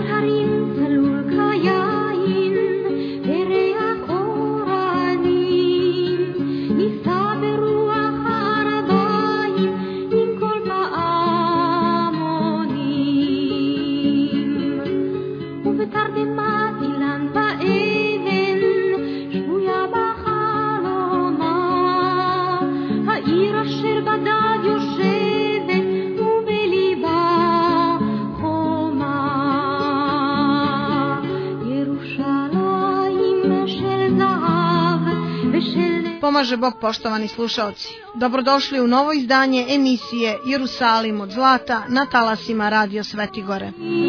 Pomaže Bog, poštovani slušaoci. Dobrodošli u novo izdanje emisije Jerusalim od zlata na talasima Radio Svetigore.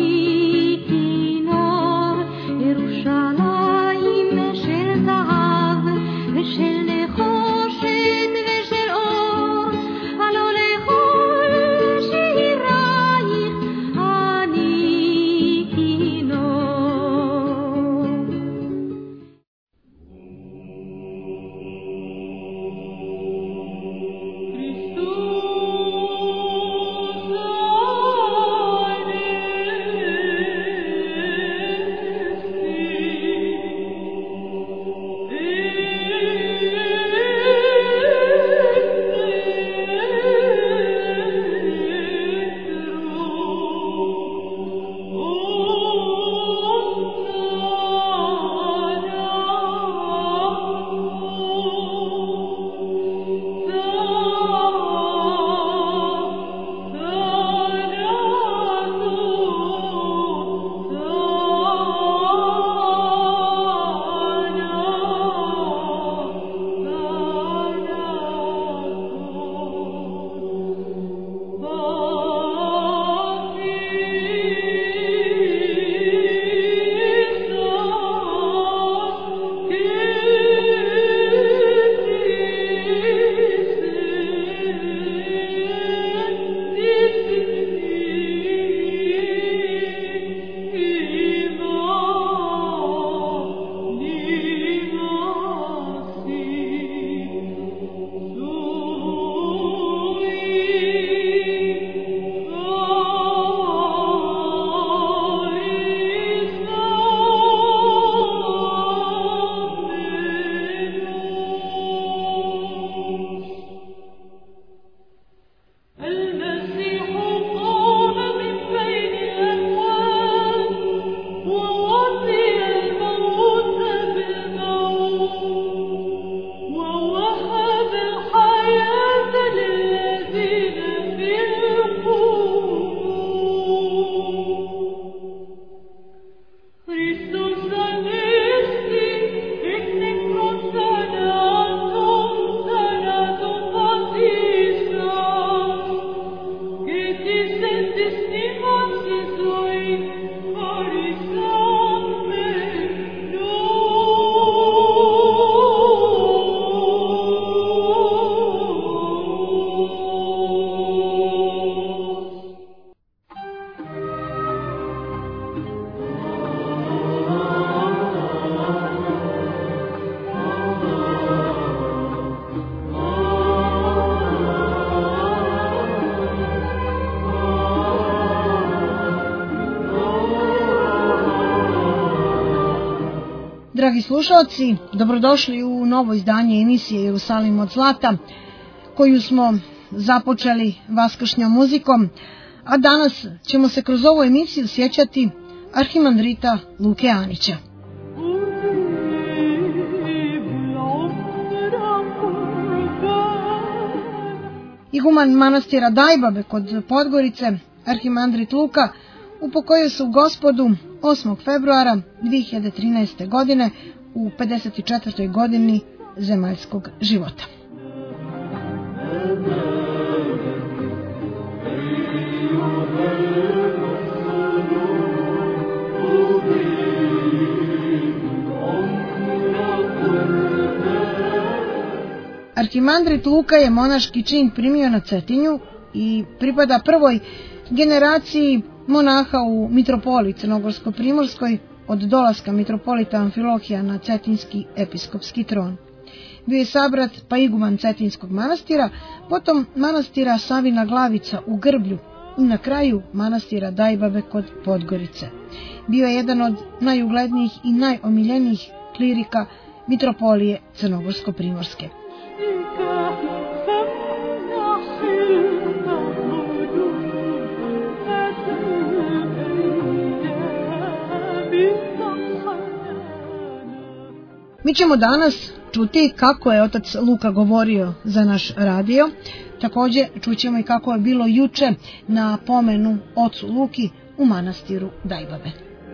Dragi slušalci, dobrodošli u novo izdanje emisije Jerusalim od zlata, koju smo započeli vaskršnjom muzikom, a danas ćemo se kroz ovu emisiju sjećati arhimandrita Luke Anića. Iguman manastira Dajbabe kod Podgorice, arhimandrit Luka, upokojio se u Gospodu 8. februara 2013. godine u 54. godini zemaljskog života. Arhimandrit Luka je monaški čin primio na Cetinju i pripada prvoj generaciji monaha u mitropoli Crnogorsko-Primorskoj od dolaska mitropolita Amfilohija na cetinski episkopski tron. Bio je sabrat pa iguman Cetinskog manastira, potom manastira Savina Glavica u Grblju i na kraju manastira Dajbabe kod Podgorice. Bio je jedan od najuglednijih i najomiljenijih klirika mitropolije Crnogorsko-primorske. Mi ćemo danas čuti kako je otac Luka govorio za naš radio. Također čućemo i kako je bilo juče na pomenu ocu Luki u manastiru Dajbabe.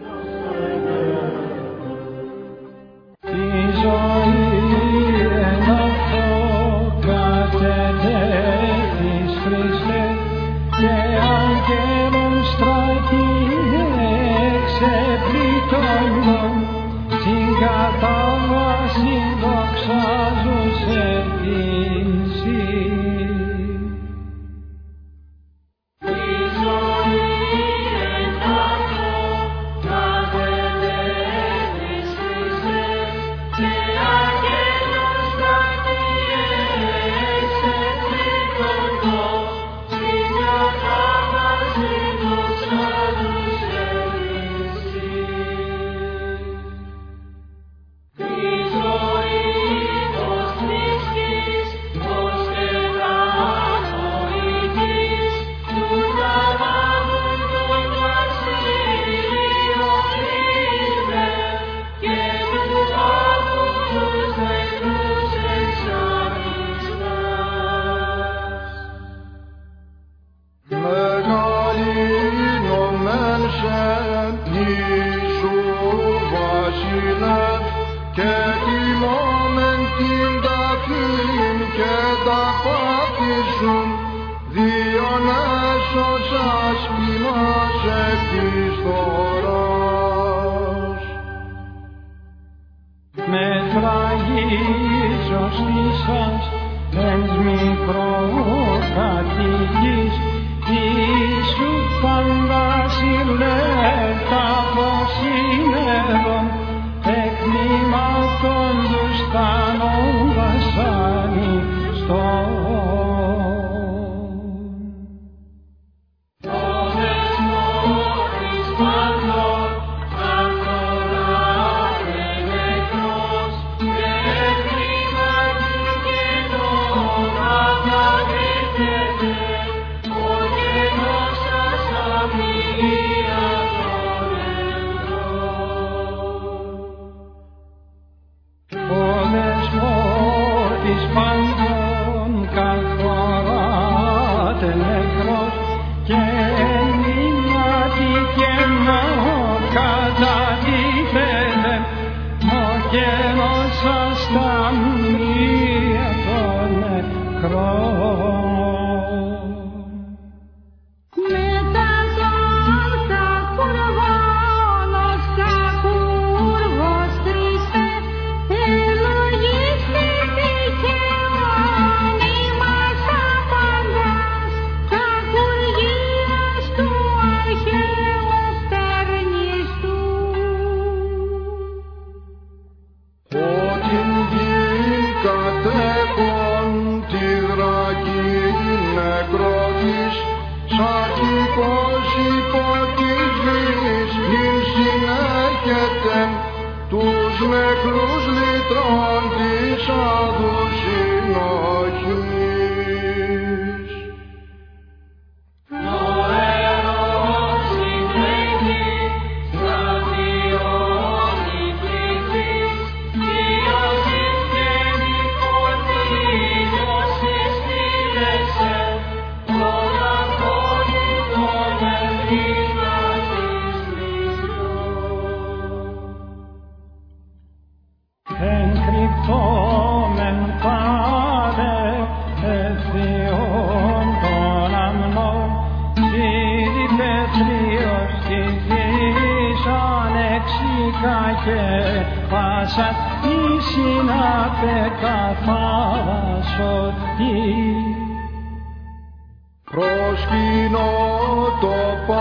Προσκυνώ το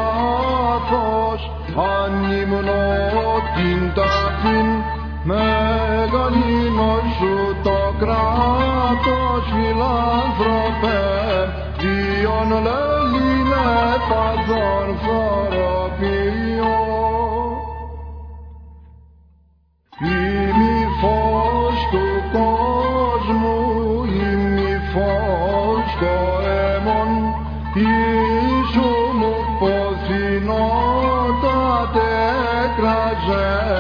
πάθος, ανυμνώ την ταφήν, μεγαλύνω σου το κράτος, φιλάνθρωπε, ποιον λελίνε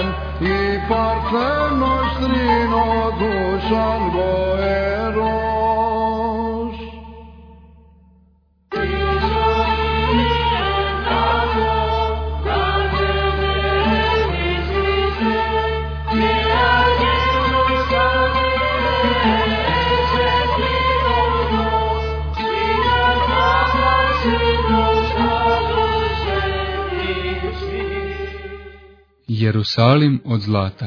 i parthenos trinodusan goeros. Jerusalim od zlata.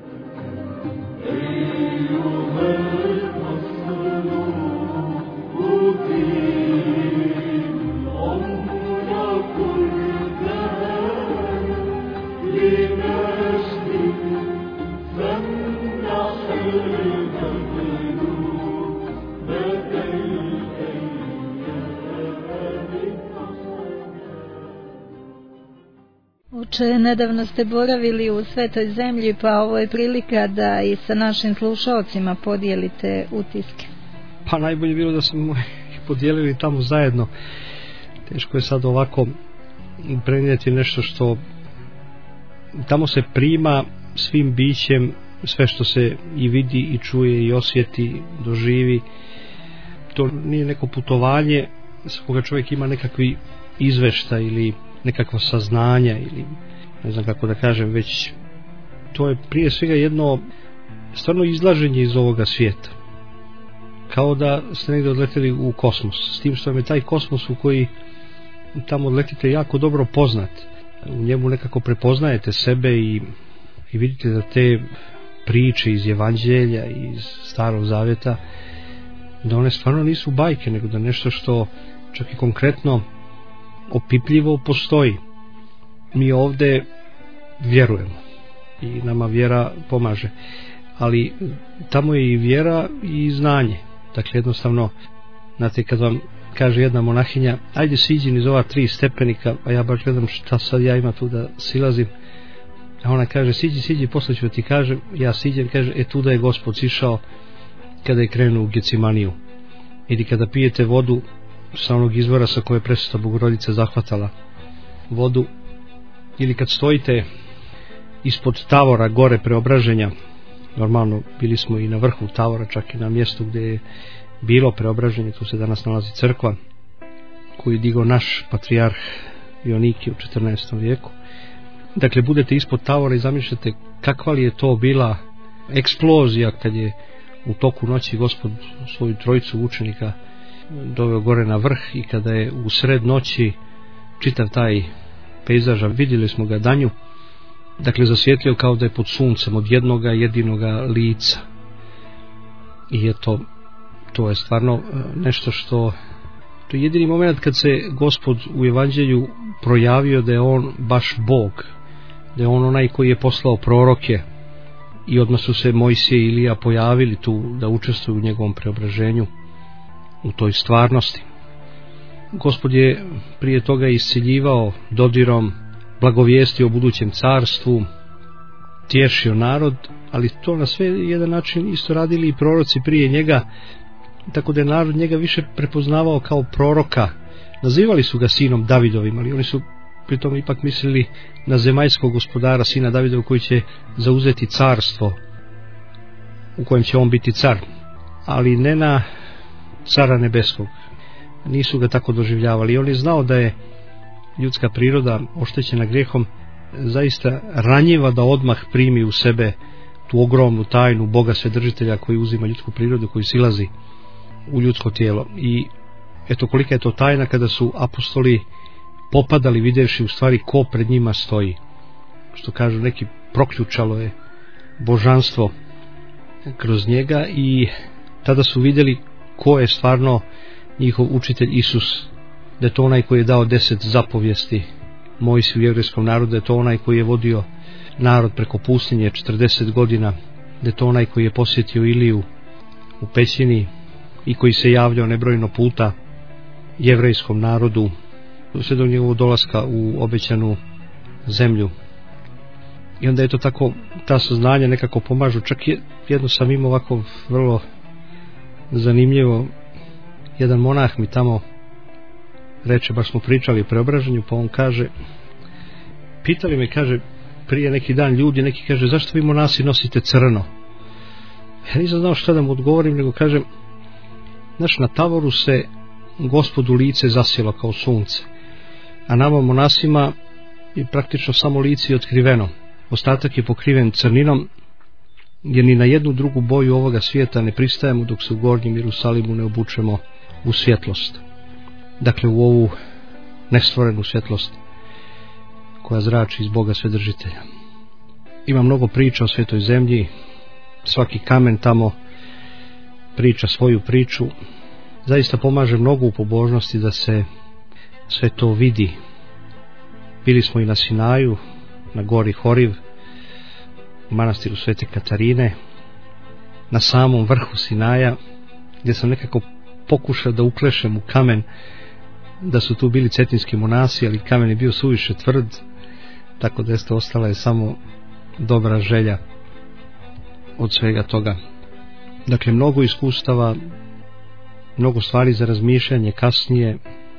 Oče, nedavno ste boravili u Svetoj zemlji, pa ovo je prilika da i sa našim slušalcima podijelite utiske. Pa najbolje bilo da smo podijelili tamo zajedno. Teško je sad ovako prenijeti nešto što tamo se prima svim bićem, sve što se i vidi i čuje i osjeti, doživi. To nije neko putovanje s koga čovjek ima nekakvi izveštaj ili nekakva saznanja ili ne znam kako da kažem, već to je prije svega jedno stvarno izlaženje iz ovoga svijeta, kao da ste negdje odleteli u kosmos, s tim što vam je taj kosmos u koji tamo odletite jako dobro poznat, u njemu nekako prepoznajete sebe i vidite da te priče iz Evanđelja, iz Starog Zavjeta, da one stvarno nisu bajke, nego da nešto što čak i konkretno opipljivo postoji. Mi ovdje vjerujemo i nama vjera pomaže, ali tamo je i vjera i znanje. Dakle, jednostavno, znate, kad vam kaže jedna monahinja, ajde siđi niz ova 3 stepenika, a ja baš gledam šta sad ja ima tu da silazim, a ona kaže siđi, posle ću ti kažem, ja siđem, kaže, tu da je Gospod sišao kada je krenuo u Gecimaniju. Ili kada pijete vodu sa onog izvora sa koje je Presveta Bogorodica zahvatala vodu, ili kad stojite ispod tavora gore Preobraženja, normalno bili smo i na vrhu tavora, čak i na mjestu gdje je bilo Preobraženje, tu se danas nalazi crkva koju je digao naš patrijarh Ioniki u 14. vijeku. Dakle, budete ispod tavora i zamišljate kakva li je to bila eksplozija kad je u toku noći Gospod svoju trojicu učenika doveo gore na vrh i kada je u sred noći čitav taj pejzaž, vidjeli smo ga danju, dakle zasvjetlio kao da je pod suncem od jednoga jedinoga lica. I to je stvarno nešto što, to je jedini moment kad se Gospod u Evanđelju projavio da je on baš Bog, da je on onaj koji je poslao proroke, i odmah su se Mojsije i Ilija pojavili tu da učestvuju u njegovom preobraženju, u toj stvarnosti. Gospod je prije toga isciljivao dodirom, blagovijestio o budućem carstvu, tješio narod, ali to na sve jedan način isto radili i proroci prije njega, tako da je narod njega više prepoznavao kao proroka. Nazivali su ga sinom Davidovim, ali oni su pritom ipak mislili na zemaljskog gospodara, sina Davidova, koji će zauzeti carstvo u kojem će on biti car, ali ne na cara nebeskog. Nisu ga tako doživljavali. On je znao da je ljudska priroda oštećena grijehom zaista ranjiva da odmah primi u sebe tu ogromnu tajnu Boga Svedržitelja koji uzima ljudsku prirodu, koji silazi u ljudsko tijelo. I eto kolika je to tajna kada su apostoli popadali vidjevši u stvari ko pred njima stoji. Što kažu neki, proključalo je božanstvo kroz njega i tada su vidjeli ko je stvarno njihov učitelj Isus, da je to onaj koji je dao 10 zapovijesti Mojsiju i jevrejskom narodu, da je to onaj koji je vodio narod preko pustinje 40 godina, da je to onaj koji je posjetio Iliju u pećini i koji se javljao nebrojno puta jevrejskom narodu sve do njegovog dolaska u obećanu zemlju. I onda je to tako, ta saznanja nekako pomažu. Čak jedno sam imao ovako vrlo zanimljivo, jedan monah mi tamo reče, baš smo pričali o preobraženju, pa on kaže, pitali me, kaže, prije neki dan ljudi, neki kaže, zašto vi monasi nosite crno? Ja nisam znao šta da mu odgovorim, nego kažem, znaš, na tavoru se Gospodu lice zasjelo kao sunce, a nama monasima je praktično samo lice otkriveno. Ostatak je pokriven crninom, jer ni na jednu drugu boju ovoga svijeta ne pristajemo dok se u Gornjem Jerusalimu ne obučemo u svjetlost. Dakle, u ovu nestvorenu svjetlost koja zrači iz Boga Svedržitelja. Ima mnogo priča o svetoj zemlji, svaki kamen tamo priča svoju priču. Zaista pomaže mnogo u pobožnosti da se sve to vidi. Bili smo i na Sinaju, na gori Horiv, u manastiru Svete Katarine, na samom vrhu Sinaja, gdje sam nekako pokušao da uklešem u kamen da su tu bili cetinski monasi, ali kamen je bio suviše tvrd, tako da ostala je samo dobra želja od svega toga. Dakle, mnogo iskustava, mnogo stvari za razmišljanje kasnije.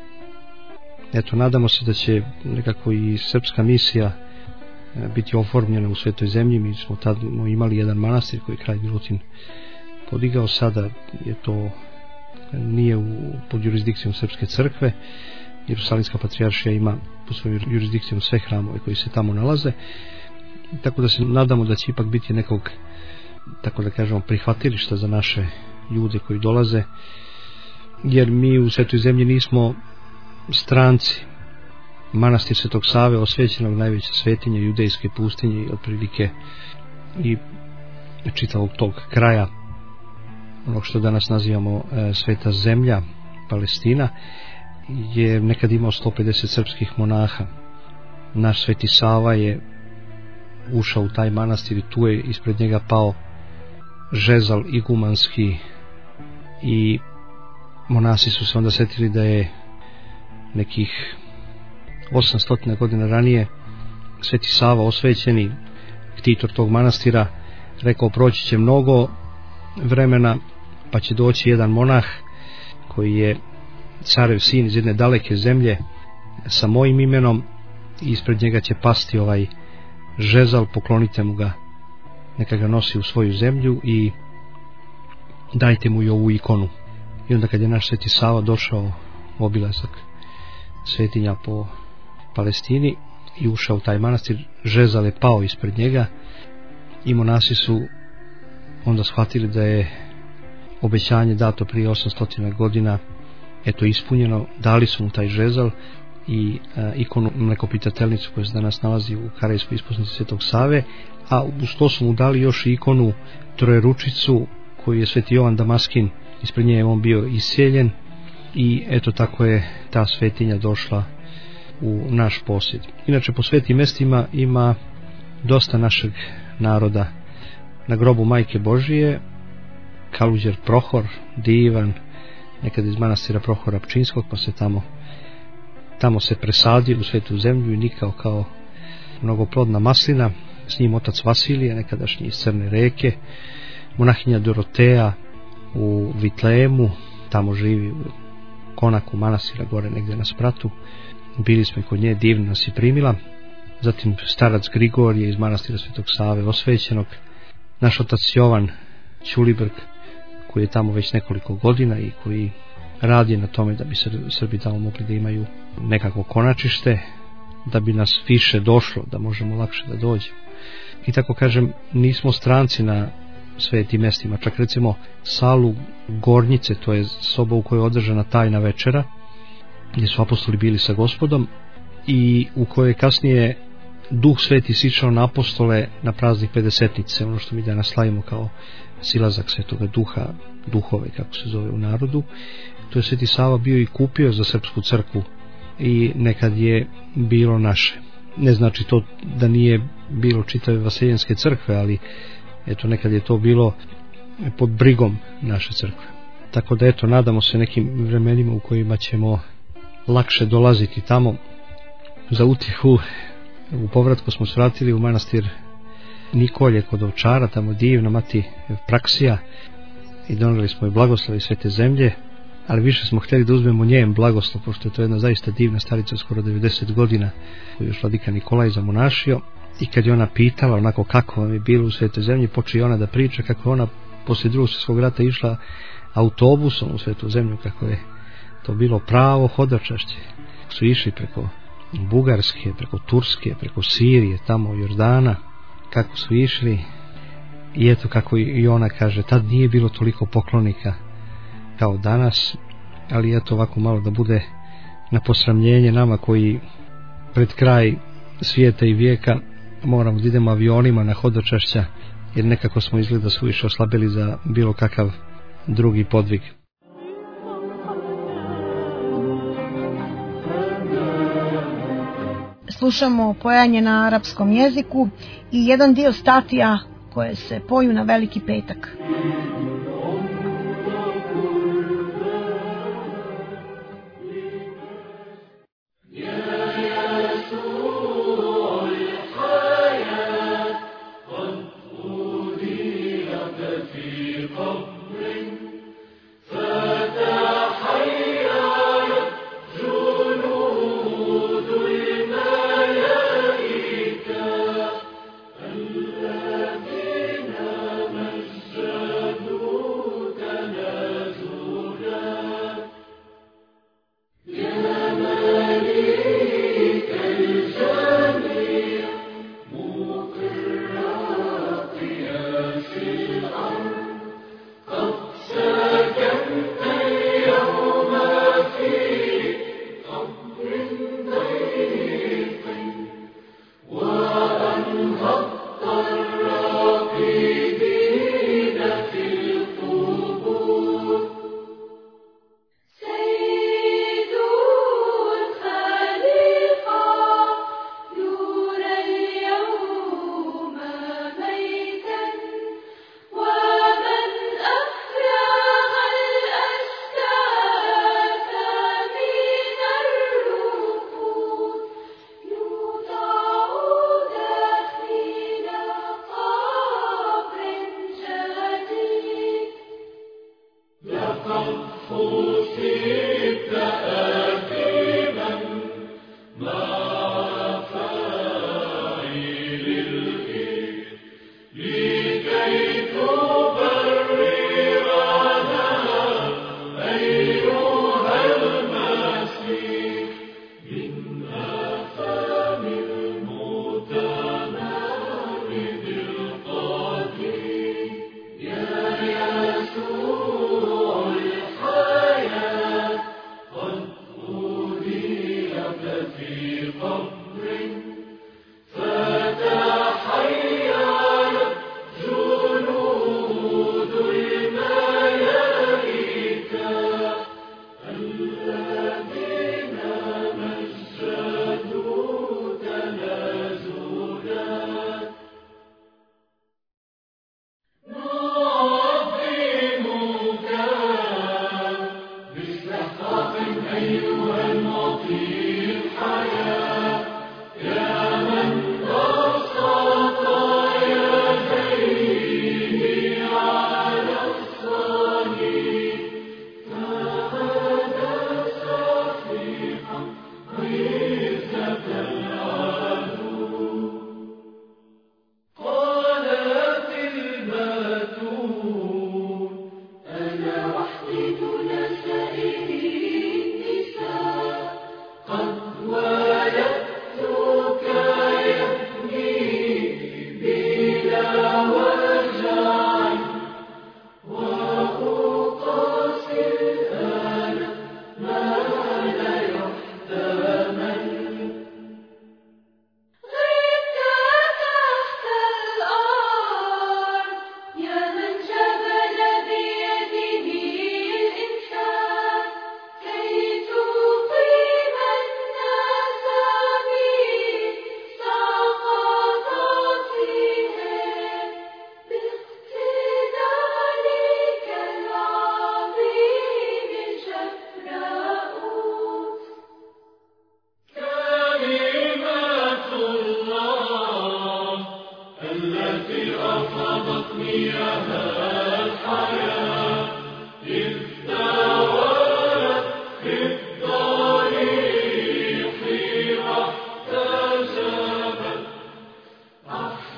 Eto, nadamo se da će nekako i srpska misija biti oformljena u Svetoj zemlji. Mi smo tad imali jedan manastir koji kralj Milutin podigao, sada je to nije pod jurisdikcijom Srpske crkve. Jerusalimska patrijaršija ima pod svojom jurisdikcijom sve hramove koji se tamo nalaze, tako da se nadamo da će ipak biti nekog, tako da kažemo, prihvatilišta za naše ljude koji dolaze, jer mi u Svetoj zemlji nismo stranci. Manastir Svetog Save, osvećenog, najveće svetinje judejske pustinje i otprilike i čitavog tog kraja, onog što danas nazivamo Sveta zemlja, Palestina, je nekad imao 150 srpskih monaha. Naš Sveti Sava je ušao u taj manastir i tu je ispred njega pao žezal igumanski i monasi su se onda sjetili da je nekih 800 godina ranije Sveti Sava osvećeni, ktitor tog manastira, rekao, proći će mnogo vremena pa će doći jedan monah koji je carev sin iz jedne daleke zemlje sa mojim imenom i ispred njega će pasti ovaj žezal, poklonite mu ga, neka ga nosi u svoju zemlju i dajte mu i ovu ikonu. I onda kad je naš Sveti Sava došao u obilazak svetinja po Palestini i ušao u taj manastir, žezal je pao ispred njega i monasi su onda shvatili da je obećanje dato prije 800 godina eto ispunjeno. Dali su mu taj žezal i ikonu mlekopitatelnicu koja se danas nalazi u Karejskoj isposnici Svetog Save, a uz to su mu dali još i ikonu trojeručicu koju je Sveti Jovan Damaskin, ispred nje je on bio isjeljen i eto tako je ta svetinja došla u naš posjed. Inače, po svetim mjestima ima dosta našeg naroda. Na grobu Majke Božije Kaluđer Prohor, divan, nekad iz manastira Prohora Pčinskog, pa se tamo se presadio u Svetu zemlju i nikao kao mnogoplodna maslina. S njim otac Vasilije, nekadašnji iz Crne reke, monahinja Doroteja u Vitlejemu, tamo živi u konaku manastira gore negdje na spratu. Bili smo i kod nje, divno nas je primila. Zatim starac Grigorije iz manastira Svetog Save osvećenog, naš otac Jovan Ćulibrg koji je tamo već nekoliko godina i koji radi na tome da bi Srbi tamo mogli da imaju nekako konačište, da bi nas više došlo, da možemo lakše da dođemo. I tako kažem, nismo stranci na svetim mjestima. Čak recimo salu Gornjice, to je soba u kojoj je održana tajna večera gdje su apostoli bili sa Gospodom i u kojoj kasnije Duh Sveti sišao na apostole na praznik Pedesetnice, ono što mi danas slavimo kao silazak Svetoga Duha, duhove kako se zove u narodu. To je Sveti Sava bio i kupio za Srpsku crkvu i nekad je bilo naše. Ne znači to da nije bilo čitave Vaseljenske crkve, ali eto nekad je to bilo pod brigom naše crkve. Tako da eto, nadamo se nekim vremenima u kojima ćemo lakše dolaziti tamo. Za utjehu u povratku smo se vratili u manastir Nikolje kod Ovčara, tamo divna mati Praksija, i donijeli smo i blagoslov iz Svete zemlje, ali više smo htjeli da uzmemo njen blagoslov, pošto je to jedna zaista divna starica, skoro 90 godina, koju je vladika Nikolaj zamonašio, i kad je ona pitala onako kako vam je bilo u Svetoj zemlji, počeo je ona da priča kako ona poslije Drugog svjetskog rata išla autobusom u Svetu zemlju, kako je to bilo pravo hodočašće. Su išli preko Bugarske, preko Turske, preko Sirije, tamo Jordana, kako su išli. I eto kako i ona kaže, tad nije bilo toliko poklonika kao danas, ali eto ovako malo da bude na posramljenje nama koji pred kraj svijeta i vijeka moramo da idemo avionima na hodočašća, jer nekako smo izgleda suviše oslabili za bilo kakav drugi podvig. Slušamo pojanje na arapskom jeziku i jedan dio statija koje se poju na Veliki petak.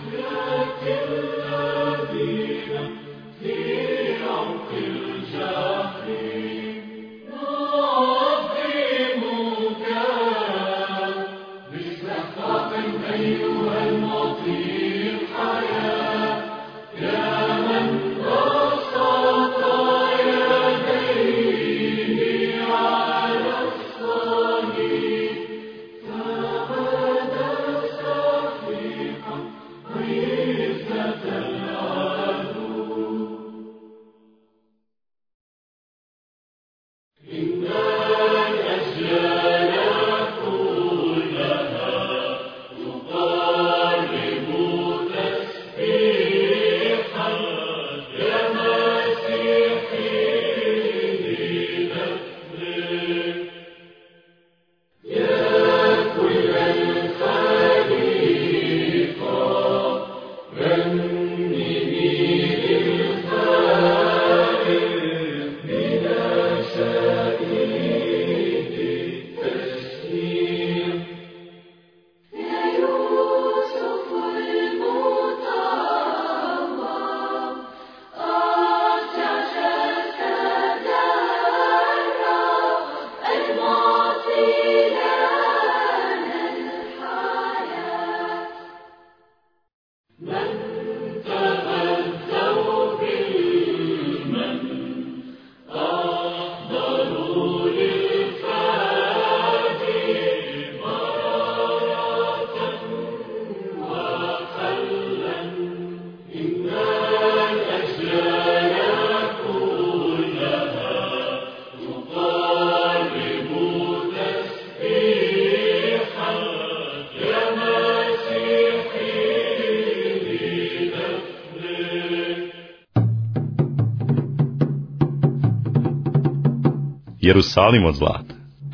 Jerusalim od zlata.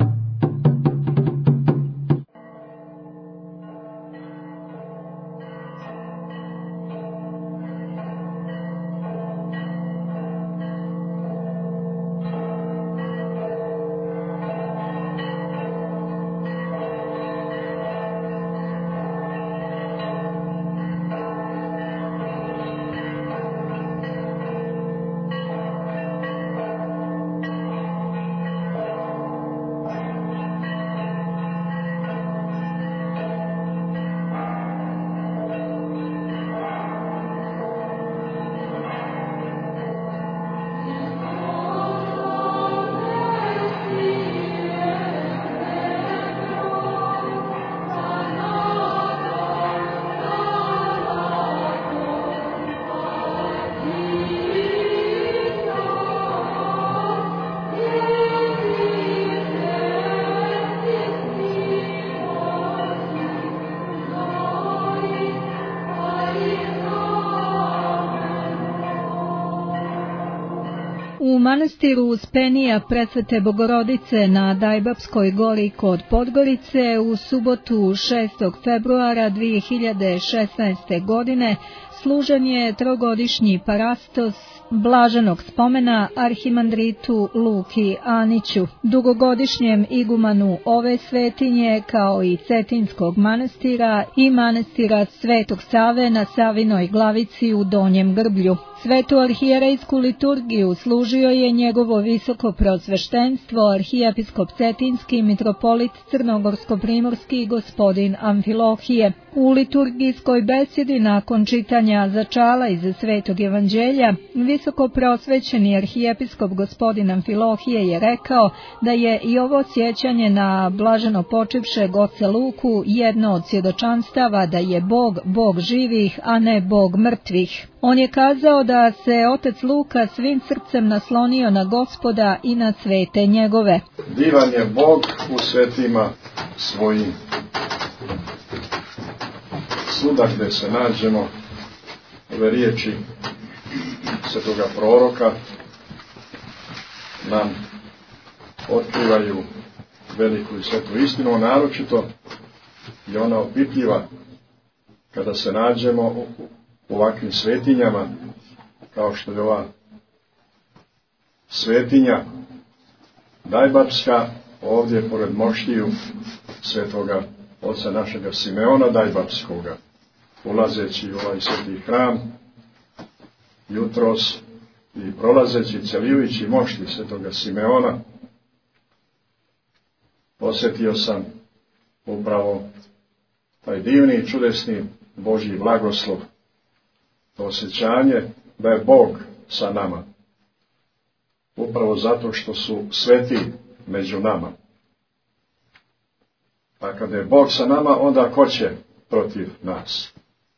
U manastiru Uspenija Presvete Bogorodice na Dajbapskoj gori kod Podgorice u subotu 6. februara 2016. godine služen je trogodišnji parastos blaženog spomena arhimandritu Luki Aniću, dugogodišnjem igumanu ove svetinje kao i Cetinskog manastira i manastira Svetog Save na Savinoj Glavici u Donjem Grblju. Svetu arhijerejsku liturgiju služio je njegovo visoko prosveštenstvo arhijepiskop Cetinski mitropolit Crnogorsko-primorski gospodin Amfilohije. U liturgijskoj besedi nakon čitanja začala iz Svetog evanđelja, visoko prosvećeni arhijepiskop gospodin Amfilohije je rekao da je i ovo sjećanje na blaženo počivšeg oca Luku jedno od svjedočanstava da je Bog, Bog živih, a ne Bog mrtvih. On je kazao da se otac Luka svim srcem naslonio na Gospoda i na svete njegove. Divan je Bog u svetima svojim. Svuda gde se nađemo, ove riječi svetoga proroka nam otkrivaju veliku i svetu istinu, naročito i ona opipljiva kada se nađemo u ovakvim svetinjama, kao što je ova svetinja Dajbapska, ovdje pored moštiju svetoga oca našega Simeona Dajbapskoga. ulazeći u ovaj sveti hram jutros i prolazeći, celijujući mošti svetoga Simeona, osjetio sam upravo taj divni i čudesni Božji blagoslov, to osjećanje da je Bog sa nama, upravo zato što su sveti među nama. A kada je Bog sa nama, onda ko će protiv nas?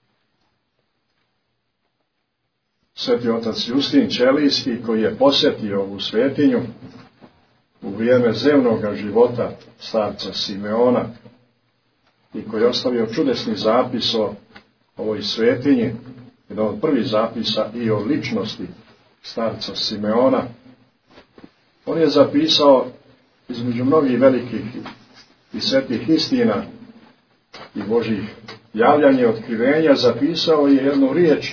Sveti otac Justin Ćelijski, koji je posjetio ovu svetinju u vrijeme zemnog života starca Simeona i koji je ostavio čudesni zapis o ovoj svetinji, jedan od prvih zapisa i o ličnosti starca Simeona, on je zapisao između mnogih velikih i svetih istina i Božih javljanja i otkrivenja, zapisao je jednu riječ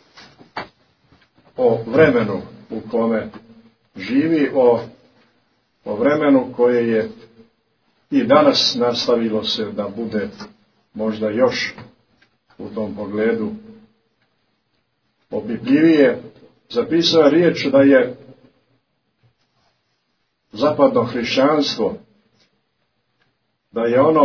o vremenu u kome živi, o vremenu koje je i danas nastavilo se da bude možda još u tom pogledu opipljivije. Zapisao je riječ da je zapadno hrišćanstvo, da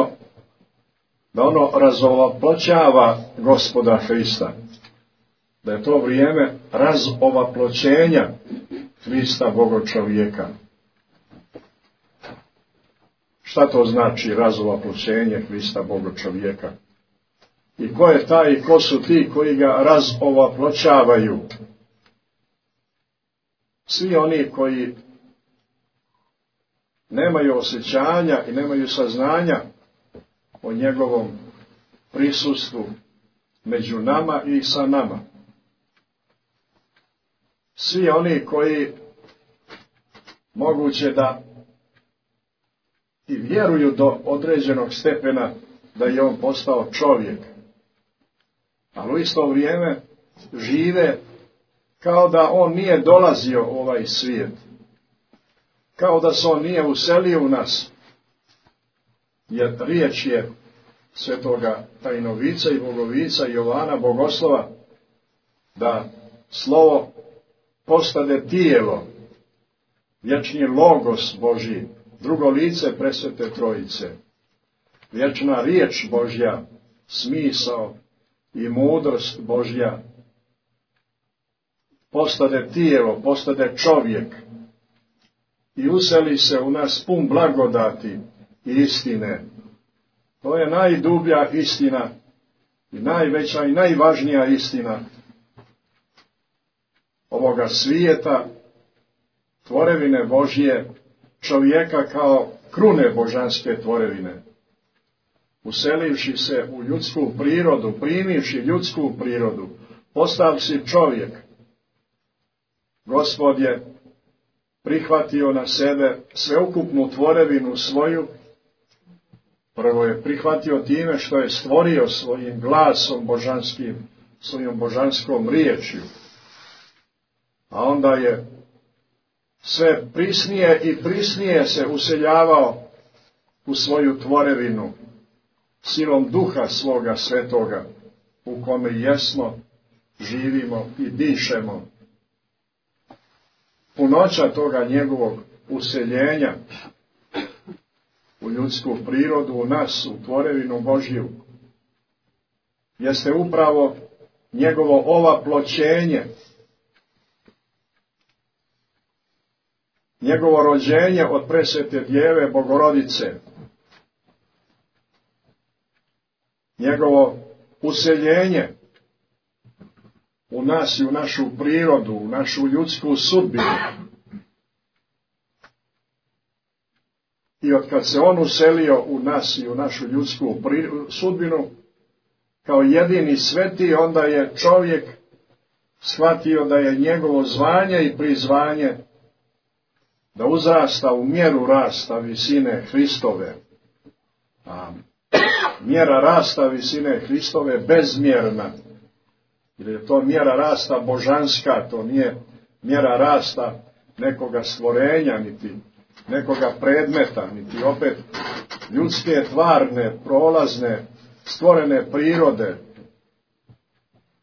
ono razovaploćava Gospoda Hrista, da je to vrijeme razovaploćenja Hrista Boga čovjeka. Šta to znači razovaploćenje Hrista Boga čovjeka? I ko je taj i ko su ti koji ga razovaploćavaju? Svi oni koji nemaju osjećanja i nemaju saznanja o njegovom prisustvu među nama i sa nama. Svi oni koji moguće da i vjeruju do određenog stepena da je on postao čovjek, ali u isto vrijeme žive kao da on nije dolazio u ovaj svijet, kao da se on nije uselio u nas, jer riječ je svetoga tajnovica i bogovica Jovana Bogoslova da slovo postade tijelo, vječni logos Božji, drugo lice presvete trojice, vječna riječ Božja, smisao i mudrost Božja, postade tijelo, postade čovjek i useli se u nas pun blagodati i istine. To je najdublja istina i najveća i najvažnija istina ovoga svijeta, tvorevine Božje, čovjeka kao krune božanske tvorevine. Uselivši se u ljudsku prirodu, primivši ljudsku prirodu, postavši čovjek, Gospod je prihvatio na sebe sveukupnu tvorevinu svoju. Prvo je prihvatio time što je stvorio svojim glasom božanskim, svojom božanskom riječju. A onda je sve prisnije i prisnije se useljavao u svoju tvorevinu silom duha svoga svetoga, u kome jesmo, živimo i dišemo. Punoća toga njegovog useljenja u ljudsku prirodu, u nas, u tvorevinu Božju, jeste upravo njegovo ovaploćenje, njegovo rođenje od presvete Djeve Bogorodice, njegovo useljenje u nas i u našu prirodu, u našu ljudsku sudbinu. I od kad se on uselio u nas i u našu ljudsku sudbinu, kao jedini sveti, onda je čovjek shvatio da je njegovo zvanje i prizvanje da uzrasta u mjeru rasta visine Hristove. A mjera rasta visine Hristove bezmjerna. Jer je to mjera rasta božanska, to nije mjera rasta nekoga stvorenja, niti nekoga predmeta, niti opet ljudske, tvarne, prolazne, stvorene prirode.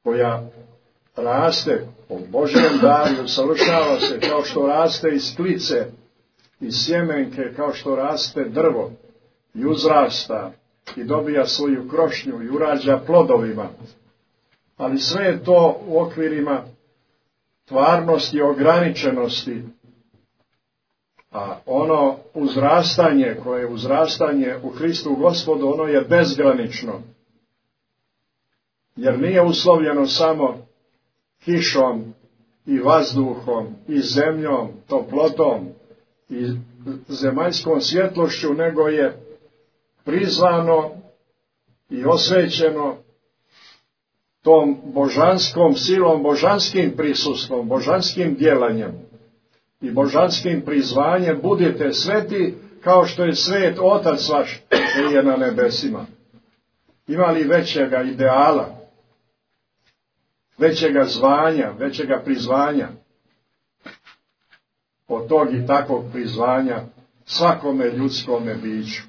koja raste po Božjem daru, usavršava se kao što raste iz klice, iz sjemenke, kao što raste drvo i uzrasta i dobija svoju krošnju i urađa plodovima. Ali sve je to u okvirima tvarnosti i ograničenosti. A ono uzrastanje, koje je uzrastanje u Hristu Gospodu, ono je bezgranično. Jer nije uslovljeno samo kišom i vazduhom i zemljom, toplotom i zemaljskom svjetlošću, nego je prizvano i osvećeno tom božanskom silom, božanskim prisustvom, božanskim djelanjem i božanskim prizvanjem. Budite sveti kao što je svet Otac vaš koji je na nebesima. Ima li većega ideala, većega zvanja, većega prizvanja od tog i takvog prizvanja svakome ljudskome biću?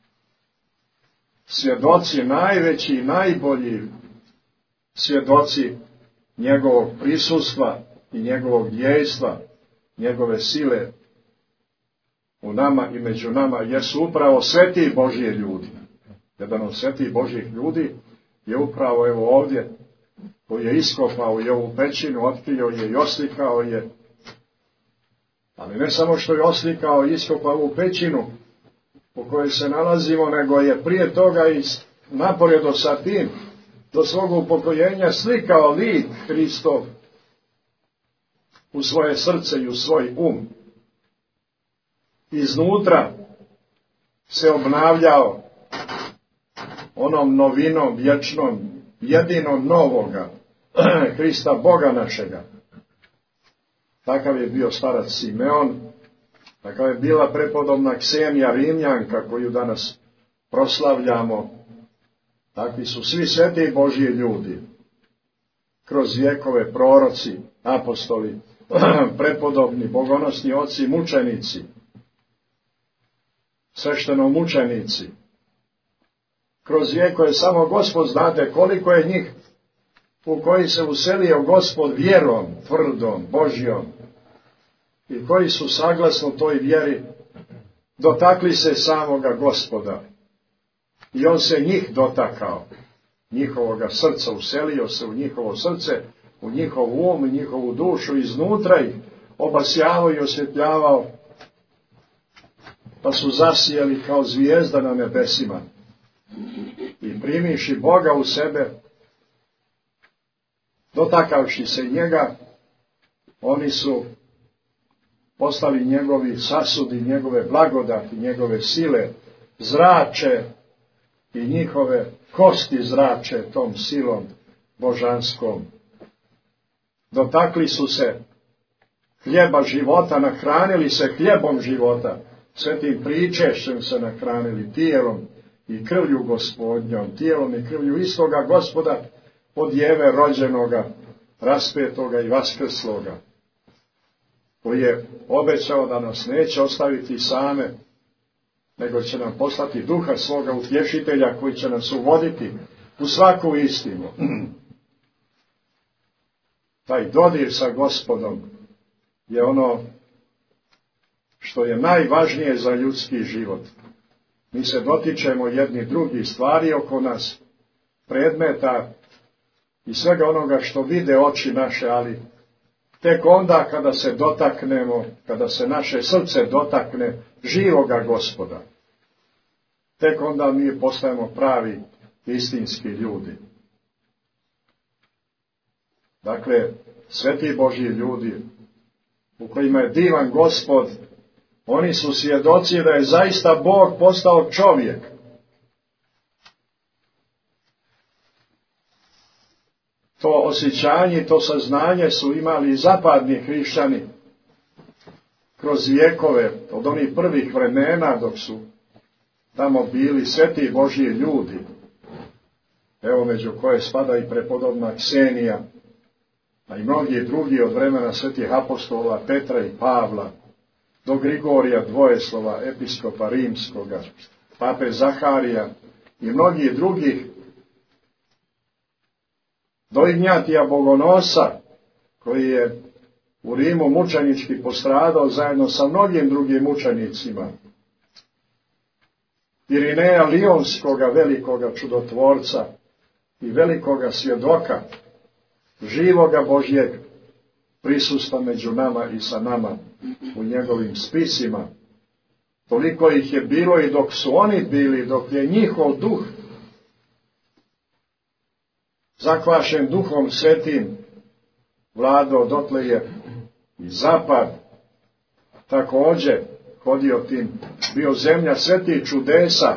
Svjedoci najveći i najbolji, svjedoci njegovog prisustva i njegovog djejstva, njegove sile u nama i među nama, jesu upravo sveti Božji ljudi. Jedan od svetih Božjih ljudi je upravo evo ovdje, koji je iskopao i ovu pećinu, otkrio je i oslikao je. Ali ne samo što je oslikao i iskopao ovu pećinu u kojoj se nalazimo, nego je prije toga i naporedo sa tim do svog upokojenja slikao lik Hristov u svoje srce i u svoj um. Iznutra se obnavljao onom novinom vječnom, jedinom novoga, Hrista Boga našega. Takav je bio starac Simeon, takav je bila prepodobna Ksenija Rimljanka, koju danas proslavljamo. Takvi su svi sveti Božji ljudi, kroz vjekove proroci, apostoli, prepodobni, bogonosni oci, mučenici, sveštenomučenici. Kroz vjekove samo Gospod znate koliko je njih u koji se uselio Gospod vjerom, tvrdom, Božjom, i koji su saglasno toj vjeri dotakli se samoga Gospoda. I on se njih dotakao, njihovoga srca, uselio se u njihovo srce, u njihov um, u njihovu dušu, iznutra ih obasjavao i osvjetljavao, pa su zasijeli kao zvijezda na nebesima. I primiši Boga u sebe, dotakavši se njega, oni su postali njegovi sasudi, njegove blagodati, njegove sile, zrače i njihove kosti zrače tom silom božanskom. Dotakli su se hljeba života, nahranili se hljebom života, svetim pričešćem se nahranili, tijelom i krvlju Gospodnjom, tijelom i krvlju istoga Gospoda od Jeve rođenoga, raspetoga i vaskrsloga, koji je obećao da nas neće ostaviti same, nego će nam poslati duha svoga utješitelja koji će nas uvoditi u svaku istinu. Taj dodir sa Gospodom je ono što je najvažnije za ljudski život. Mi se dotičemo jedni drugih stvari oko nas, predmeta i svega onoga što vide oči naše, ali tek onda kada se dotaknemo, kada se naše srce dotakne živoga Gospoda, tek onda mi postajemo pravi istinski ljudi. Dakle, sveti Božji ljudi, u kojima je divan Gospod, oni su svjedoci da je zaista Bog postao čovjek. To osjećanje, to saznanje su imali i zapadni hrišćani kroz vjekove, od onih prvih vremena dok su tamo bili sveti Božji ljudi. Evo među koje spada i prepodobna Ksenija, a i mnogi drugi od vremena svetih apostola Petra i Pavla, do Grigorija Dvojeslova, episkopa rimskoga, pape Zaharija i mnogih drugih. do Ignjatija Bogonosa, koji je u Rimu mučenički postradao zajedno sa mnogim drugim mučenicima, Irineja Lionskoga, velikoga čudotvorca i velikoga svjedoka živoga Božjeg prisustva među nama i sa nama u njegovim spisima. Toliko ih je bilo i dok su oni bili, dok je njihov duh zakvašen Duhom Svetim vladao, dotle je i zapad također hodio tim, bio zemlja svetih čudesa,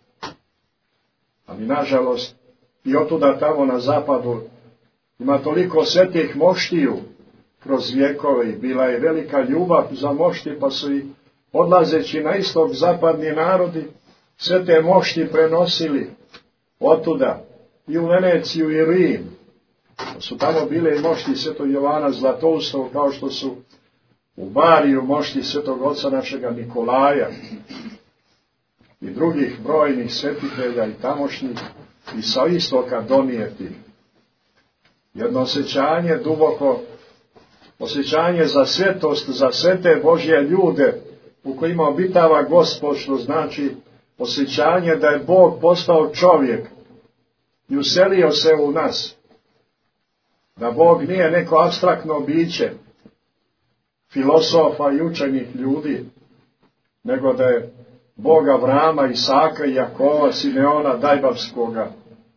ali nažalost i otuda tamo na zapadu ima toliko svetih moštiju kroz vjekove i bila je velika ljubav za mošti, pa su i odlazeći na istok zapadni narodi sve te mošti prenosili otuda i u Veneciju i Rim. Pa su tamo bile i mošti svetog Jovana Zlatoustog, kao što su u Bariju mošti svetog oca našega Nikolaja i drugih brojnih svetitelja i tamošnjih i sa istoka donijeti. Jedno osjećanje duboko, osjećanje za svetost, za svete Božje ljude u kojima obitava Gospod, što znači osjećanje da je Bog postao čovjek i uselio se u nas. Da Bog nije neko apstraktno biće filosofa i učenih ljudi, nego da je Bog Avrama, Isaka i Jakova, Simeona Dajbavskoga,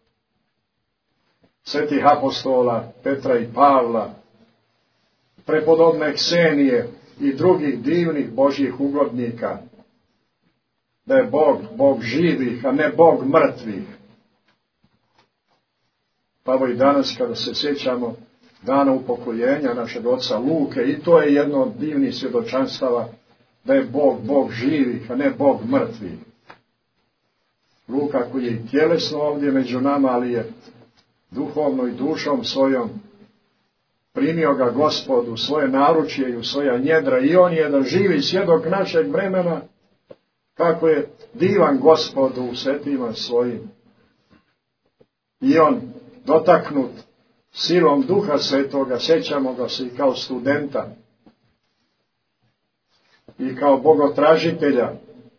svetih apostola Petra i Pavla, prepodobne Ksenije i drugih divnih Božjih ugodnika, da je Bog živih, a ne Bog mrtvih. Pa evo i danas kada se sjećamo dana upokojenja našeg oca Luke, i to je jedno od divnih svjedočanstava da je Bog živih, a ne Bog mrtvih. Luka koji je i tjelesno ovdje među nama, ali je duhovno i dušom svojom primio ga Gospod u svoje naručje i u svoja njedra, i on je jedan živi svjedok našeg vremena kako je divan Gospod u svetima svojim. I on dotaknut silom Duha Svetoga, sjećamo ga se i kao studenta i kao bogotražitelja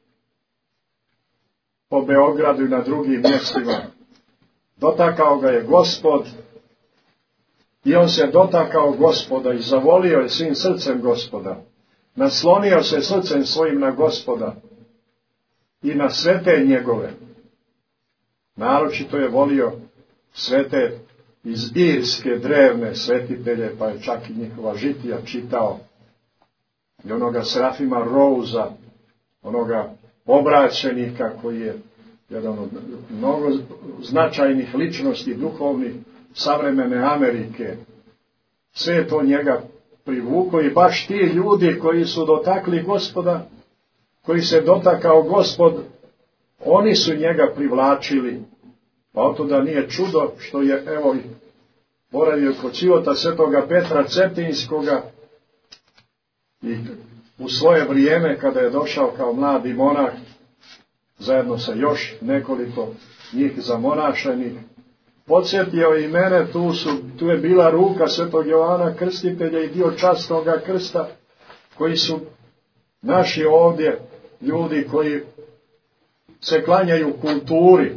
po Beogradu i na drugim mjestima. Dotakao ga je Gospod i on se dotakao Gospoda i zavolio je svim srcem Gospoda. Naslonio se srcem svojim na Gospoda i na svete njegove. Naročito je volio svete iz Irske drevne svetitelje, pa je čak i njihova žitija čitao. I onoga Serafima Rouza, onoga obraćenika koji je jedan od mnogo značajnih ličnosti duhovnih savremene Amerike. Sve je to njega privuko i baš ti ljudi koji su dotakli Gospoda, koji se dotakao Gospod, oni su njega privlačili. Pa o to da nije čudo što je, evo, boravio kod života svetoga Petra Cetinskoga i u svoje vrijeme kada je došao kao mladi monah, zajedno sa još nekoliko njih zamonašenih, podsjetio i mene, tu je bila ruka svetog Jovana Krstitelja i dio časnoga krsta, koji su naši ovdje ljudi koji se klanjaju kulturi,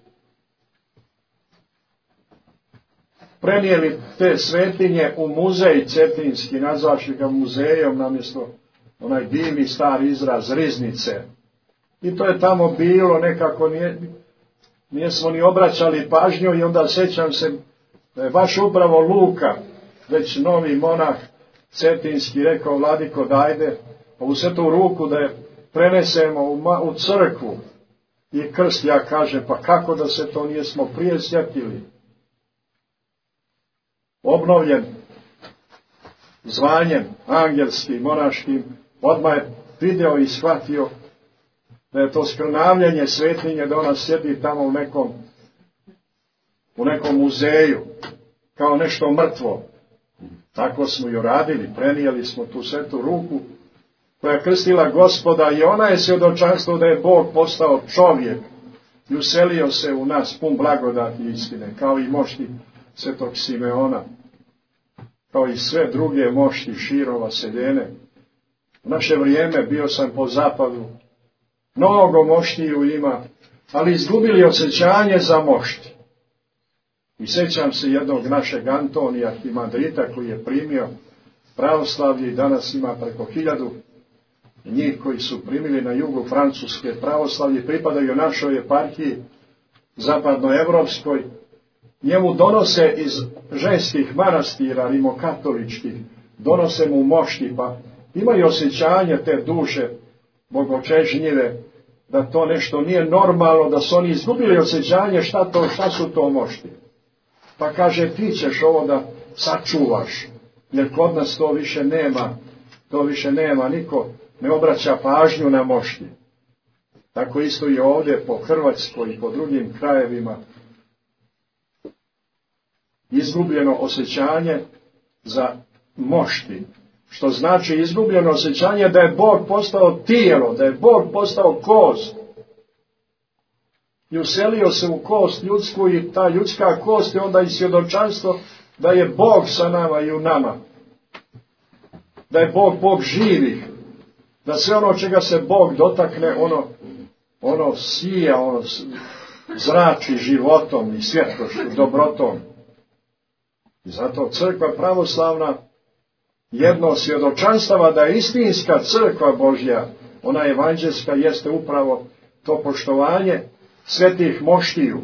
prenijeli te svetinje u muzej cetinski, nazvaši ga muzejom namjesto onaj divni stari izraz riznice. I to je tamo bilo, nekako nijesmo ni obraćali pažnju, i onda sjećam se da je baš upravo Luka, već novi monah cetinski, rekao: Vladiko, dajde ovu svetu ruku da je prenesemo u crkvu i krst. Ja kažem, pa kako da se to nijesmo prije sjetili? Obnovljen zvanjem angelskim, monaškim, odmah je video i shvatio da je to skrnavljanje svetinje, da ona sjedi tamo u nekom muzeju, kao nešto mrtvo. Tako smo ju radili, prenijeli smo tu svetu ruku koja je krstila Gospoda, i ona je svjedočanstvo da je Bog postao čovjek i uselio se u nas pun blagodati i istine, kao i mošti Svetog Simeona, kao i sve druge mošti širom vaseljene. U naše vrijeme bio sam po zapadu, mnogo moštiju ima, ali izgubili osjećanje za mošti. I sjećam se jednog našeg Antonija Arhimandrita koji je primio pravoslavlje i danas ima preko 1000 njih koji su primili na jugu Francuske pravoslavlje, pripadaju našoj eparhiji zapadnoevropskoj. Njemu donose iz ženskih manastira rimokatoličkih, donose mu mošti, pa imaju osjećanje te duše bogočežnjive, da to nešto nije normalno, da su oni izgubili osjećanje šta su to mošti. Pa kaže, ti ćeš ovo da sačuvaš, jer kod nas to više nema, niko ne obraća pažnju na mošti. Tako isto i ovdje po Hrvatskoj i po drugim krajevima izgubljeno osjećanje za mošti, što znači izgubljeno osjećanje da je Bog postao tijelo, da je Bog postao kost. I uselio se u kost ljudsku i ta ljudska kost je onda i svjedočanstvo da je Bog sa nama i u nama. Da je Bog živih. Da sve ono čega se Bog dotakne, ono sija, ono zrači životom i svjetlošću, dobrotom. I zato crkva pravoslavna jedno svjedočanstava da je istinska crkva Božja, ona evanđelska, jeste upravo to poštovanje svetih moštiju.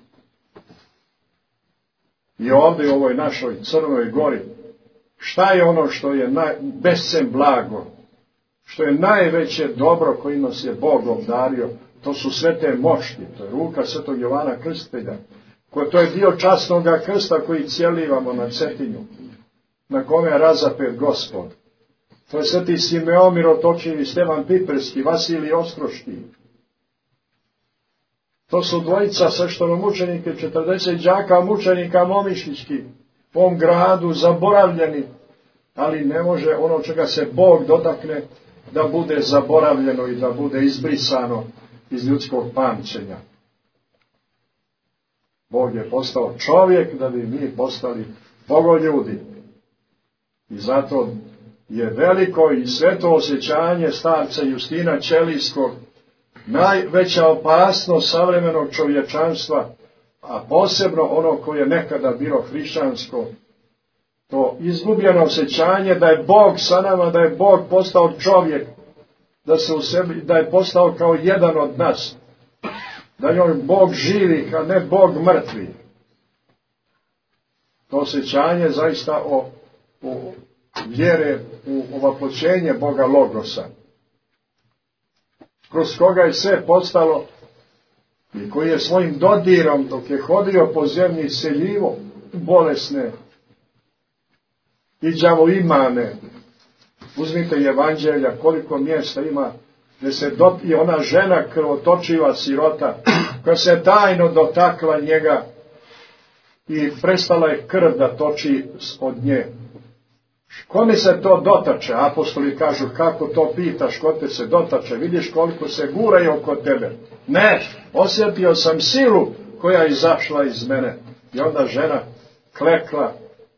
I ovdje u ovoj našoj Crnoj Gori, šta je ono što je bescen blago, što je najveće dobro koji nas je Bog obdario, to su svete mošti, to je ruka svetog Jovana Krstitelja, to je dio časnoga krsta koji cijelivamo na Cetinju, na kome je razapet Gospod. To je sveti Simeon Mirotočivi, Stevan Piperski, Vasilij Ostroški. To su dvojica sveštenomučenike, 40 đaka mučenika momišničkih, u ovom gradu zaboravljeni, ali ne može ono čega se Bog dotakne da bude zaboravljeno i da bude izbrisano iz ljudskog pamćenja. Bog je postao čovjek da bi mi postali bogoljudi. I zato je veliko i sveto osjećanje starca Justina Ćelijskog najveća opasnost savremenog čovječanstva, a posebno ono koje je nekada bilo hrišćansko, to izgubljeno osjećanje da je Bog sa nama, da je Bog postao čovjek, da je postao kao jedan od nas, da je Bog živih, a ne Bog mrtvih. To osjećanje zaista o vjere u ovaploćenje Boga Logosa, kroz koga je sve postalo i koji je svojim dodirom, dok je hodio po zemlji, seljivo bolesne i đavoimane. Uzmite Evanđelja, koliko mjesta ima gdje se i ona žena krvotočiva sirota, koja se tajno dotakla njega i prestala je krv da toči od nje. Kome se to dotače? Apostoli kažu, kako to pitaš, ko te se dotače? Vidiš koliko se guraju oko tebe. Ne, osjetio sam silu koja je izašla iz mene. I onda žena klekla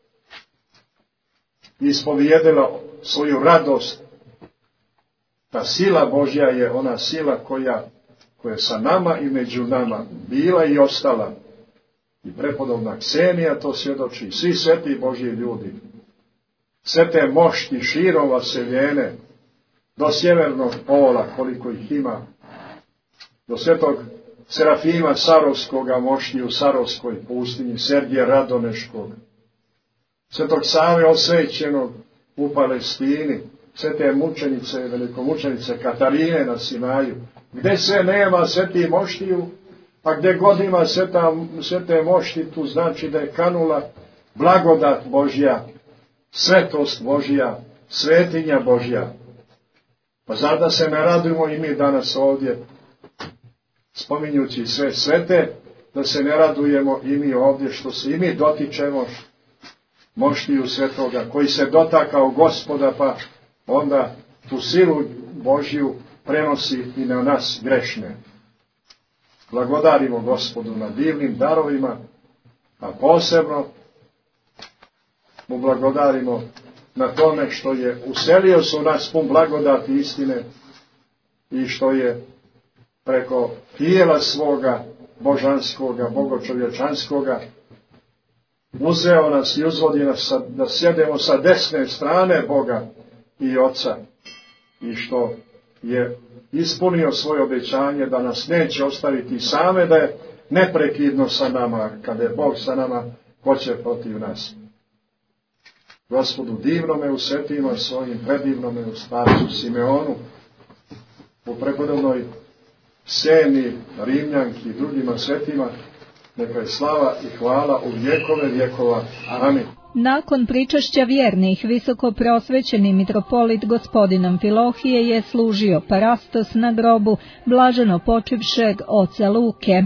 i ispovijedila svoju radost. Ta sila Božja je ona sila koja je sa nama i među nama bila i ostala. I prepodobna Ksenija to svjedoči, svi sveti Božji ljudi. Sve te mošti širom vaseljene, do sjevernog pola, koliko ih ima, do svetog Serafima Sarovskoga mošti u Sarovskoj pustinji, Sergija Radoneškog, svetog Save Osvećenog u Palestini, sve te mučenice, velikomučenice Katarine na Sinaju, gdje sve nema sveti moštiju, a gdje god ima svete mošti, tu znači da je kanula blagodat Božja, svetost Božja, svetinja Božja. Pa zar da se ne radujemo i mi danas ovdje, spominjući sve svete, da se ne radujemo i mi ovdje, što se i mi dotičemo moštiju svetoga, koji se dotakao Gospoda, pa onda tu silu Božju prenosi i na nas grešne. Blagodarimo Gospodu na divnim darovima, a posebno mu blagodarimo na tome što je uselio se u nas pun blagodati istine i što je preko tijela svoga božanskoga, bogočovječanskoga uzeo nas i uzvodi nas da sjedemo sa desne strane Boga i Oca i što je ispunio svoje obećanje da nas neće ostaviti same, da je neprekidno sa nama. Kada je Bog sa nama, ko će protiv nas? Gospodu, divno me usvetimo svojim, predivno me u starcu Simeonu, u prepodobnoj Seni, Rimljanki i drugima svetima, neka je slava i hvala u vjekove vjekova. Amin. Nakon pričašća vjernih, visoko prosvećeni mitropolit gospodin Amfilohije je služio parastos na grobu blaženo počivšeg oca Luke.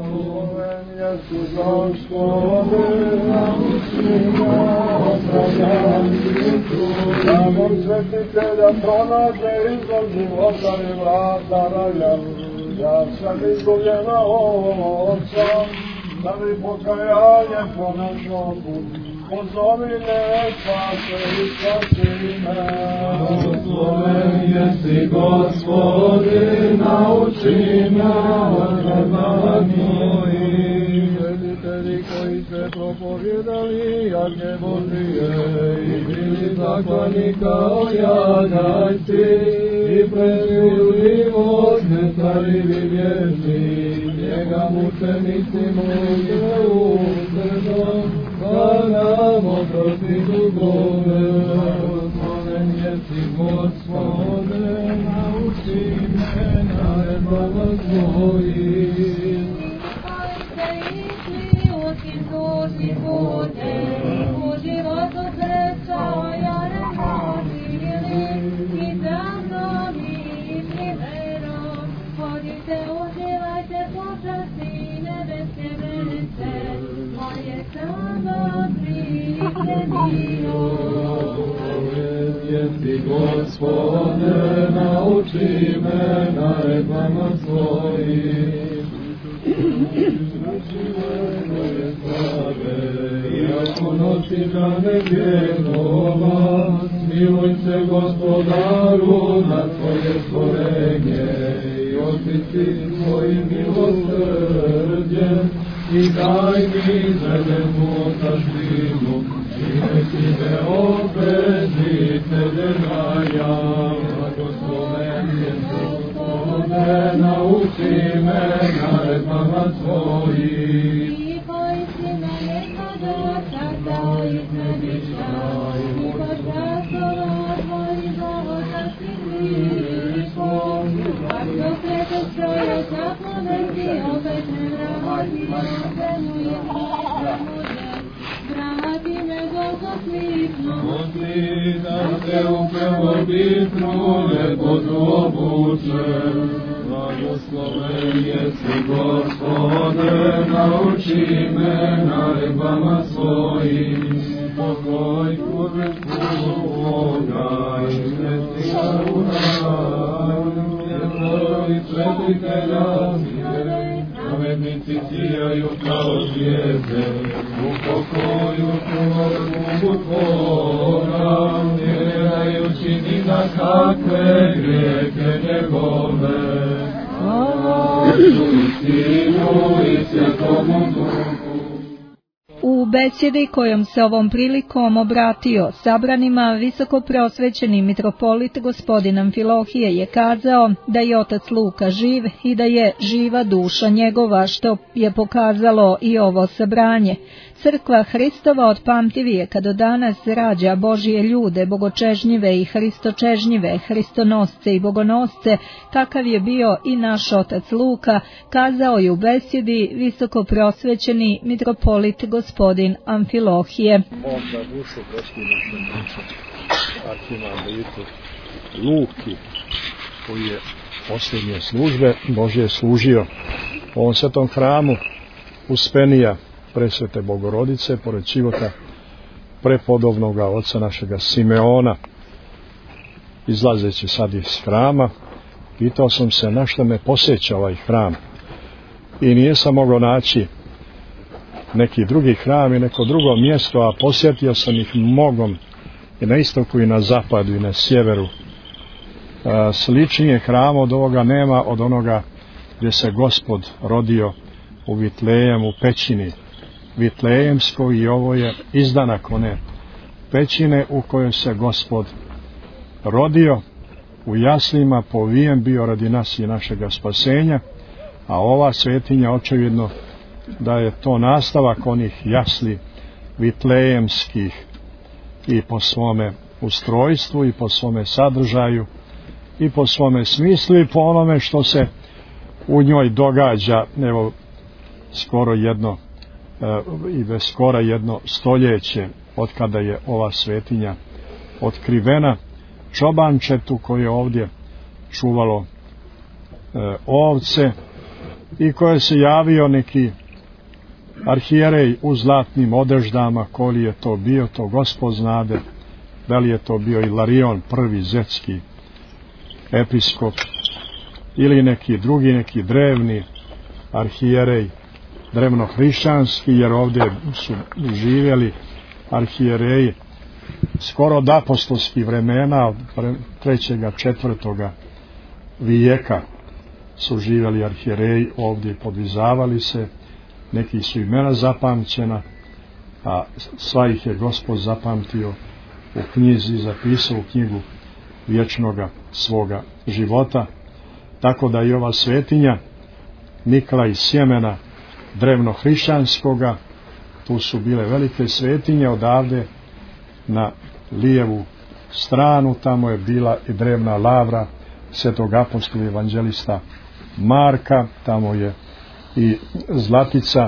Pozovi me, spase i spasi me. Blagosloven jesi Gospodi, nauči me odredbama tvojih. Svetitelji koji se propovjedali, jake Božije, i bili zaklani kao jagajci, i prežili život nestarivi vječni, njega mučenici muke uzdržom, pa nam oprosti dugove. Blagosloven jesi Gospode, nauči me naredbama tvojih. Jesi Gospode, nauči me naredbama svojih. Iako noći dane vjekova, smiluj se Gospodaru na svoje stvorenje i osviti svojim milosrđem i daj mi zelenu taštinu i neki me obvezitelje raja. Blagosloven jesi Gospode, nauči me naredbama svojih. I koji si me nekada sada i sebišta, i požasova tvojih života si blisko. Ako preko stroja zapovesti opet ne vrati, openu je može, vrati me bogoslikno. Posli da se u prvobitnu ljepotu obučem. Blagosloven jesi Gospode, nauči me naredbama svojim. Pokoj pored Boga i svetiga u raju, jer tvorovi svetitelja mire, pravednici sijaju kao zvijezde, u pokoju čuvaru Tvora, vjerajući ni na kakve grijehe njegove. U besjedi kojom se ovom prilikom obratio sabranima, visoko preosvećeni mitropolit gospodin Amfilohije je kazao da je otac Luka živ i da je živa duša njegova, što je pokazalo i ovo sabranje. Crkva Hristova od pamtivijeka do danas rađa Božije ljude, bogočežnjive i hristočežnjive, hristonosce i bogonosce, kakav je bio i naš otac Luka, kazao je u besjedi visoko preosvećeni mitropolit gospodin Amfilohije. Bog da dušu gospodina arhimandritu Luki, koji je posljednje službe Božje služio u ovom svetom hramu Uspenija presvete Bogorodice, pored života prepodobnoga oca našega Simeona. Izlazeći sad iz hrama, pitao sam se na što me posjeća ovaj hram i nisam mogao naći neki drugi hram i neko drugo mjesto, a posjetio sam ih mnogom i na istoku i na zapadu i na sjeveru. Sličnije hrama od ovoga nema, od onoga gdje se Gospod rodio u Vitlejemu, pećini Vitlejemskoj, i ovo je izdanak one pećine u kojoj se Gospod rodio, u jaslima, povijen bio radi nas i našega spasenja, a ova svetinja očevidno da je to nastavak onih jasli vitlejemskih i po svome ustrojstvu i po svome sadržaju i po svome smislu i po onome što se u njoj događa. Evo, skoro jedno stoljeće od kada je ova svetinja otkrivena, čobančetu koje je ovdje čuvalo ovce i koje se javio neki arhijerej u zlatnim odeždama. Ko li je to bio, to Gospod znade. Da li je to bio Ilarion, prvi zetski episkop, ili neki drugi, neki drevni arhijerej, drevnohrišćanski, jer ovdje su živjeli arhijereji skoro od apostolskih vremena, 3. 4. vijeka su živjeli arhijereji ovdje, podvizavali se, neki su imena zapamćena, a sva ih je Gospod zapamtio u knjizi, zapisao u knjigu vječnoga svoga života. Tako da i ova svetinja nikla iz sjemena drevnohrišćanskoga. Tu su bile velike svetinje. Odavde na lijevu stranu tamo je bila i drevna lavra svetog apostola evanđelista Marka, tamo je i zlatica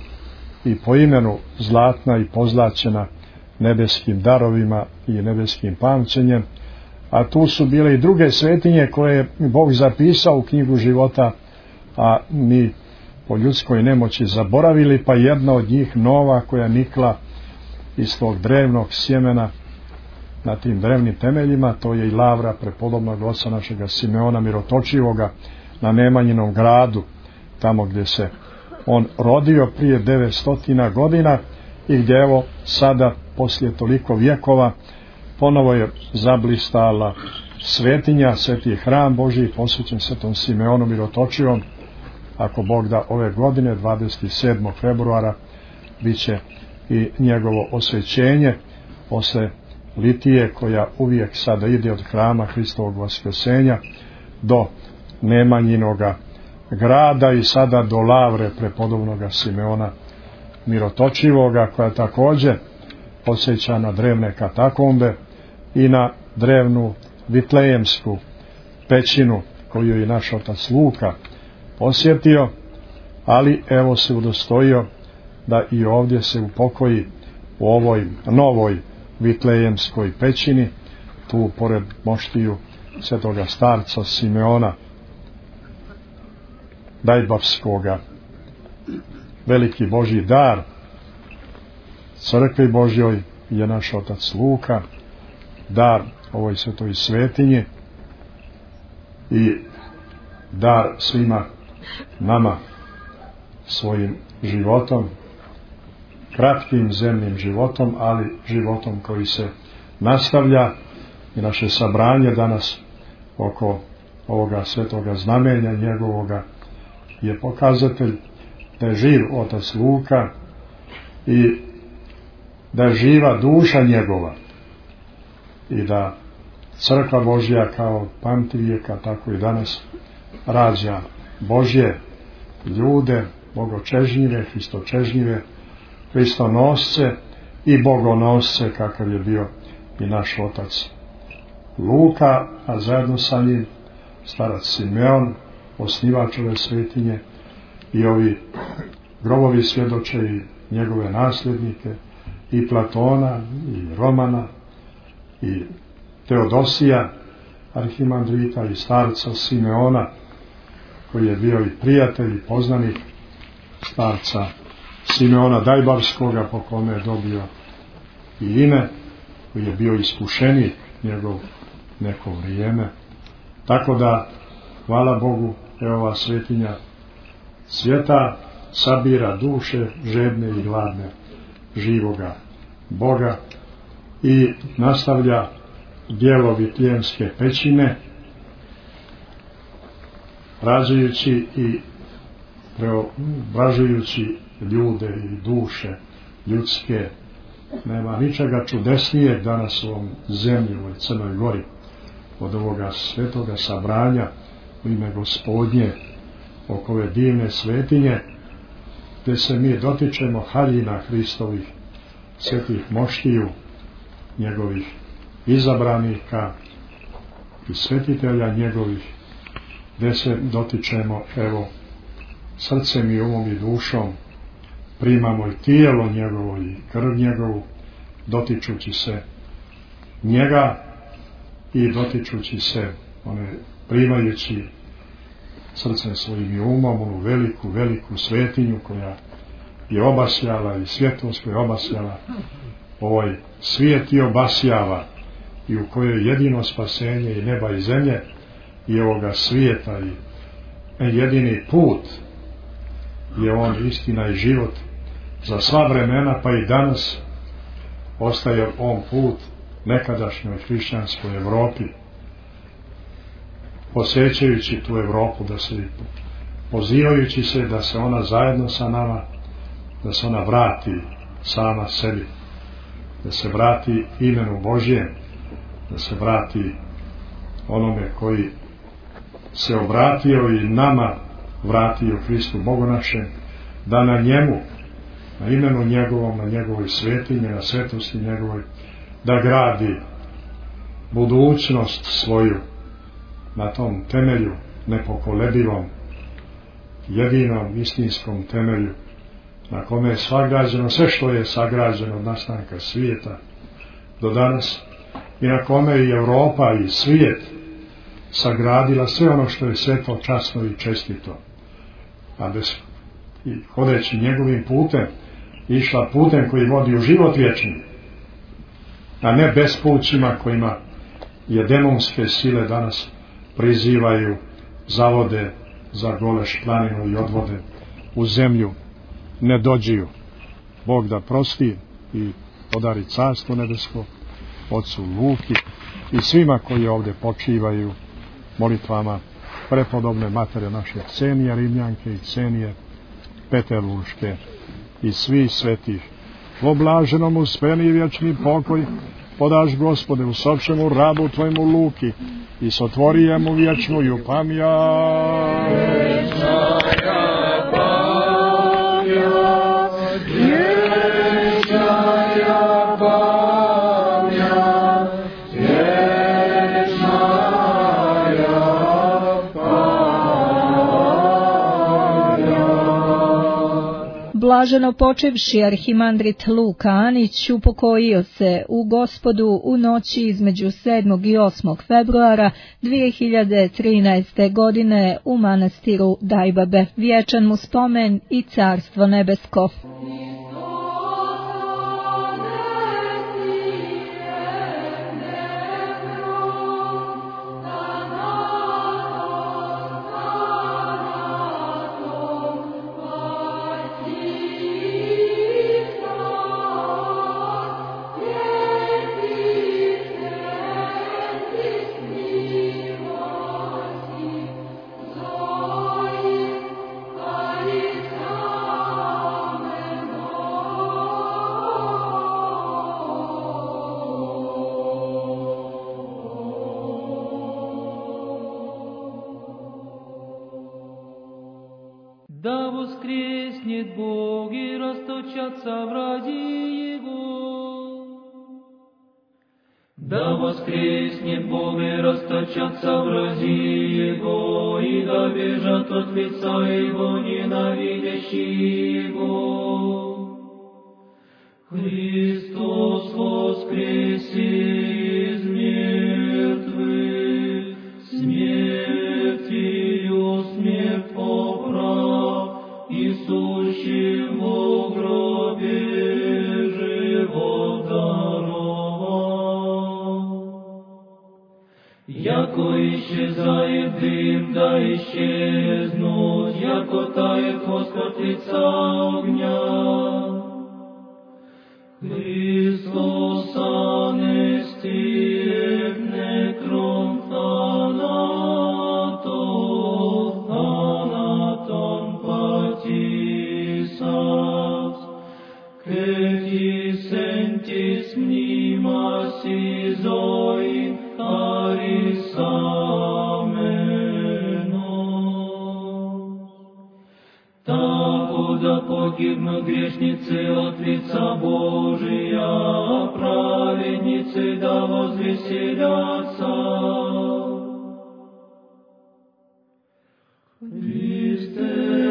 i po imenu zlatna i pozlaćena nebeskim darovima i nebeskim pamćenjem. A tu su bile i druge svetinje koje je Bog zapisao u knjigu života, a mi po ljudskoj nemoći zaboravili, pa jedna od njih nova koja nikla iz tog drevnog sjemena na tim drevnim temeljima, to je i lavra prepodobnog oca našega Simeona Mirotočivoga na Nemanjinom gradu, tamo gdje se on rodio prije 900 godina i gdje evo sada poslije toliko vjekova ponovo je zablistala svetinja, sveti hram Božji posvećen svetom Simeonu Mirotočivom. Ako Bog da, ove godine 27. februara bit će i njegovo osvećenje posle litije koja uvijek sada ide od hrama Hristovog vaskrsenja do Nemanjinoga grada i sada do lavre prepodobnoga Simeona Mirotočivoga, koja također podsjeća na drevne katakombe i na drevnu vitlejemsku pećinu koju je naš otac Luka posjetio, ali evo se udostojio da i ovdje se upokoji u ovoj novoj vitlejemskoj pećini, tu pored moštiju svetoga starca Simeona Dajbavskoga. Veliki Božji dar crkvi Božjoj je naš otac Luka, dar ovoj svetoj svetinji i dar svima nama svojim životom, kratkim zemnim životom, ali životom koji se nastavlja. I naše sabranje danas oko ovoga svetoga znamenja njegovoga je pokazatelj da je živ otac Luka i da je živa duša njegova i da crkva Božja kao pamtivijeka tako i danas rađa Božje ljude, bogočežnjive, hristočežnjive, hristonosce i bogonosce kakav je bio i naš otac Luka, a zajedno sa njim starac Simeon, osnivač ove svetinje, i ovi grobovi svjedoče i njegove nasljednike, i Platona, i Romana, i Teodosija, arhimandrita, i starca Simeona, koji je bio i prijatelj i poznanik starca Simeona Dajbavskoga, po kome je dobio i ime, koji je bio iskušenik njegov neko vrijeme. Tako da, hvala Bogu, je ova svetinja sveta, sabira duše žedne i gladne živoga Boga i nastavlja djelo Vitljenske pećine, rađajući i preobražujući ljude i duše ljudske. Nema ničega čudesnijeg danas u ovom zemlji, u ovoj Crnoj Gori, od ovoga svetoga sabranja u ime Gospodnje oko ove divne svetinje, gdje se mi dotičemo haljina Hristovih, svetih moštiju, njegovih izabranika i svetitelja njegovih, gdje se dotičemo, evo, srcem i umom i dušom, primamo i tijelo njegovo i krv njegovu, dotičući se njega i dotičući se, primajući srcem svojim i umom onu veliku, veliku svetinju koja je obasjala i svjetlost koja je obasjala ovaj svijet i obasjava i u kojoj jedino spasenje i neba i zemlje i ovoga svijeta i jedini put je on istina i život za sva vremena, pa i danas ostaje on put nekadašnjoj hrišćanskoj Evropi, posjećajući tu Evropu, da se pozivajući se da se ona zajedno sa nama, da se ona vrati sama sebi, da se vrati imenu Božjem, da se vrati onome koji se obratio i nama vratio Hristu Bogu našem, da na njemu, na imenu njegovom, na njegovoj svetinji, na svetosti njegovoj, da gradi budućnost svoju na tom temelju nepokolebivom, jedinom istinskom temelju na kome je sagrađeno sve što je sagrađeno od nastanka svijeta do danas i na kome i Europa i svijet sagradila sve ono što je sveto, časno i čestito, a hodeći njegovim putem išla putem koji vodi u život vječni, a ne bespućima kojima je demonske sile danas prizivaju, zavode za goleš planinu i odvode u zemlju ne dođiju. Bog da prosti i podari carstvo nebesko ocu Luki i svima koji ovdje počivaju molitvama prepodobne matere naše Ksenije Rimljanke i Ksenije Peterluške i svih svetih. O blaženom uspeni vječni pokoj podaš, Gospode, u sopšemu rabu tvojemu Luki i sotvorijemu vječnuju pamjat. Blaženo počevši arhimandrit Luka Anić upokojio se u Gospodu u noći između 7. i 8. februara 2013. godine u manastiru Dajbabe. Vječan mu spomen i carstvo nebesko. Да воскреснет Бог и расточатся враги Его. Да воскреснет Бог и расточатся враги Его, и да бежат от лица Его ненавидящие Его. Христос воскресе из мертвых, смертью смерть поправ, и сущим в гробе живот даровал. Jako iščezaje dim, da iščeznu, jako taje voskotlica ognja. Hristos anesti nekron anaton patisas, que sentis mnimas izoin arisamenos. Tako da pogibnu griješnice od lica Božija, pravednice da vozveseljaca. Hriste,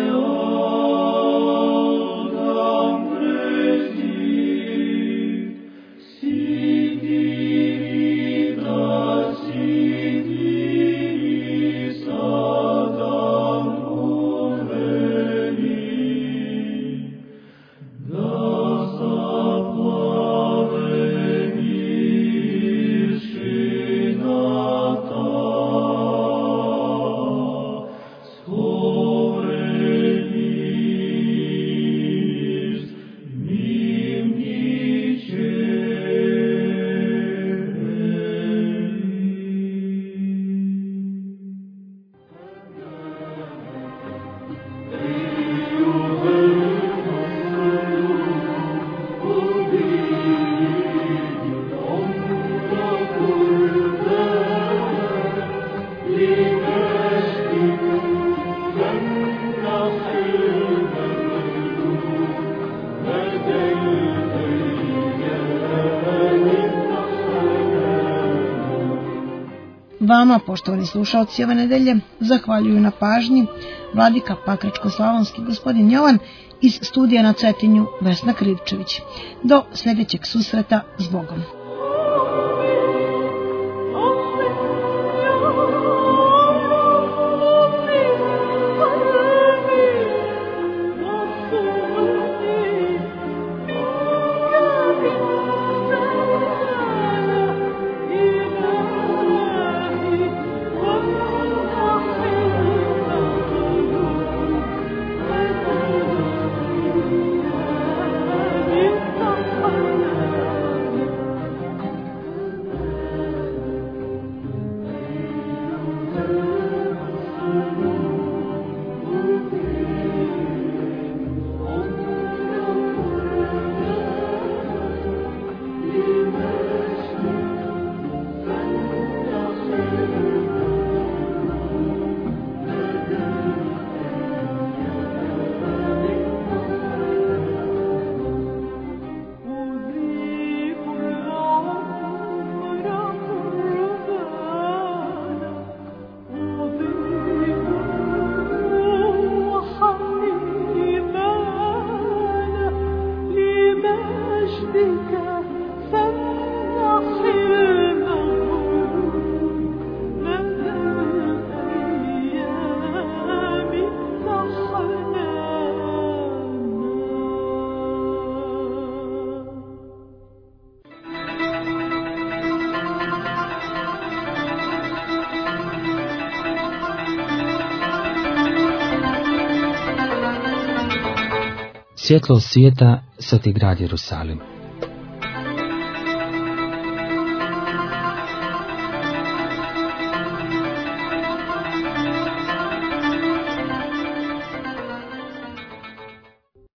Adam Kreznik, Sigiri da Sigiri Sadam uveli, da zaplaveni šinata. Vama, poštovani slušalci, ove nedelje zahvaljuju na pažnji vladika Pakračko-slavonski gospodin Jovan, iz studija na Cetinju Vesna Krivčević. Do sljedećeg susreta, s Bogom. Svjetlo svijeta, Sveti grad Jerusalim.